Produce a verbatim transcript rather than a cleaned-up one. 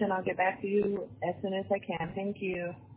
and I'll get back to you as soon as I can. Thank you.